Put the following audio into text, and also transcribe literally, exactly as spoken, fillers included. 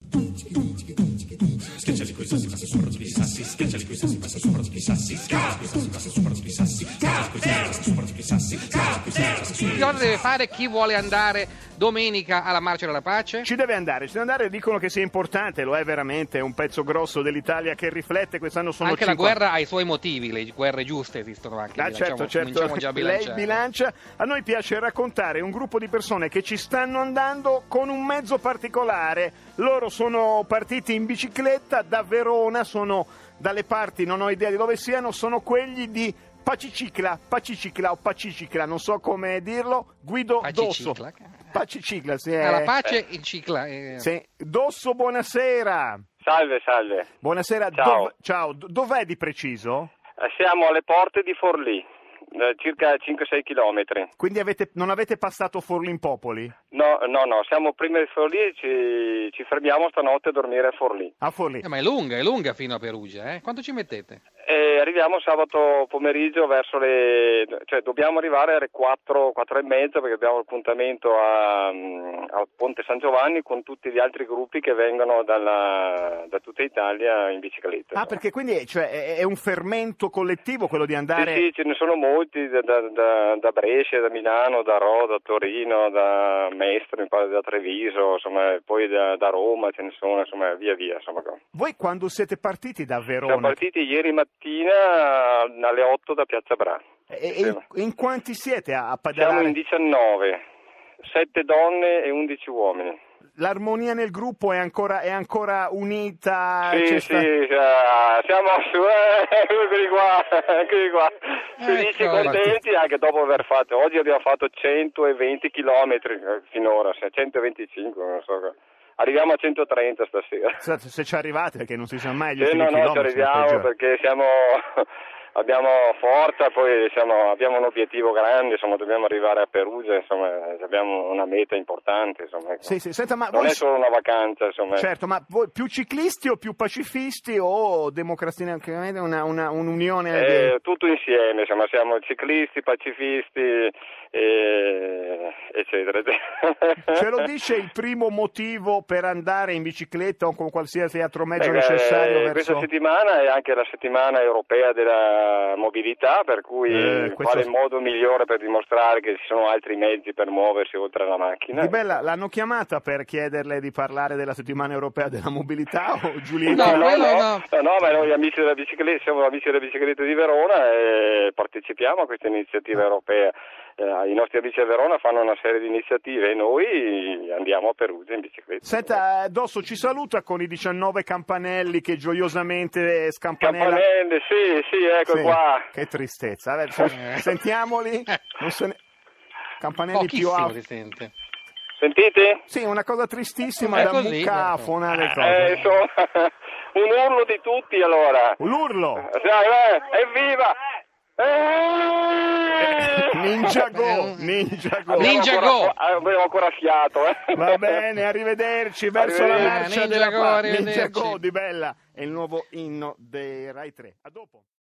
Schiacciali coi sassi, passa sopra tutti i sassi. Schiacciali coi sassi, passa sopra tutti i sassi. Schiacciali coi sassi, passa sopra tutti i sassi. Schiacciali coi sassi, passa sopra tutti i sassi. Schiacciali coi sassi, passa sopra. Che cosa deve fare chi vuole andare domenica alla Marcia della Pace? Ci deve andare, ci deve andare, dicono che sia importante, lo è veramente, è un pezzo grosso dell'Italia che riflette, quest'anno sono anche cinque... la guerra ha i suoi motivi, le guerre giuste esistono anche. Ah, certo, certo, già a lei bilancia. A noi piace raccontare un gruppo di persone che ci stanno andando con un mezzo particolare. Loro sono partiti in bicicletta da Verona, sono dalle parti, non ho idea di dove siano, sono quelli di Pacicicla, Pacicicla o Pacicicla, non so come dirlo, Guido Dosso. Pacicicla, sì. È... La pace in cicla. Eh. Sì. Dosso, buonasera. Salve, salve. Buonasera. Ciao. Dov... Ciao. Dov'è di preciso? Eh, siamo alle porte di Forlì, eh, circa cinque sei chilometri. Quindi avete... non avete passato Forlì in Popoli? No, no, no, siamo prima di Forlì e ci, ci fermiamo stanotte a dormire a Forlì. A Forlì. Eh, ma è lunga, è lunga fino a Perugia, eh? Quanto ci mettete? E arriviamo sabato pomeriggio verso le... cioè dobbiamo arrivare alle quattro, quattro e mezza perché abbiamo appuntamento a, a Ponte San Giovanni con tutti gli altri gruppi che vengono dalla, da tutta Italia in bicicletta. Ah, perché quindi è, cioè, è, è un fermento collettivo quello di andare... Sì, sì, ce ne sono molti da, da, da Brescia, da Milano, da Rho, da Torino, da Mestre, mi pare da Treviso, insomma, poi da, da Roma ce ne sono, insomma, via via. Insomma. Voi quando siete partiti da Verona? Siamo partiti ieri mattina alle otto da Piazza Bra. E, e in, in quanti siete a, a pedalare? Siamo in diciannove, sette donne e undici uomini. L'armonia nel gruppo è ancora, è ancora unita? Sì, C'è sì, sta... uh, siamo su, eh, eccoli qua, eccoli qua. Felici e Ecco, contenti anche dopo aver fatto, oggi abbiamo fatto centoventi chilometri finora, centoventicinque, non so. Arriviamo a centotrenta stasera. Se ci arrivate, perché non si sa mai gli Sì, ultimi no, no, ci chilometri. arriviamo perché siamo, abbiamo forza, poi siamo, abbiamo un obiettivo grande, insomma, dobbiamo arrivare a Perugia, insomma, abbiamo una meta importante, insomma. Ecco. Sì, sì, senta, ma non voi... è solo una vacanza, insomma. Certo, ma voi più ciclisti o più pacifisti o democraticamente una, una, un'unione? Eh, di... Tutto insieme, insomma, siamo ciclisti, pacifisti, e... eccetera. Ce lo dice il primo motivo per andare in bicicletta o con qualsiasi altro mezzo eh, necessario? eh, verso... Questa settimana è anche la settimana europea della mobilità, per cui eh, questo... qual è il modo migliore per dimostrare che ci sono altri mezzi per muoversi oltre alla macchina? Di Bella, l'hanno chiamata per chiederle di parlare della settimana europea della mobilità o Giulietta? No, no, no, no, no. no, no, ma noi amici della bicicletta, siamo amici della bicicletta di Verona e partecipiamo a questa iniziativa europea. Eh, I nostri amici a Verona fanno una serie di iniziative e noi andiamo a Perugia in bicicletta. Senta, Dosso ci saluta con i diciannove campanelli che gioiosamente scampanella. Campanelle, sì, sì, ecco sì, qua. che tristezza. Vabbè, sentiamoli. Non se ne... Campanelli più Pochissimo alti. si sente. Sentite? Sì, una cosa tristissima È da così, mucafona le Eh, cose. insomma, un urlo di tutti allora. L'urlo! Eh, evviva! Eh! Ninja Go! Ninja Go! Ninja Abbiamo Go! ancora- Abbiamo ancora fiato, eh. Va bene, arrivederci verso la Arrivederci. marcia Ninja della Go, pa- arrivederci. Ninja Go di Bella è il nuovo inno dei Rai tre. A dopo.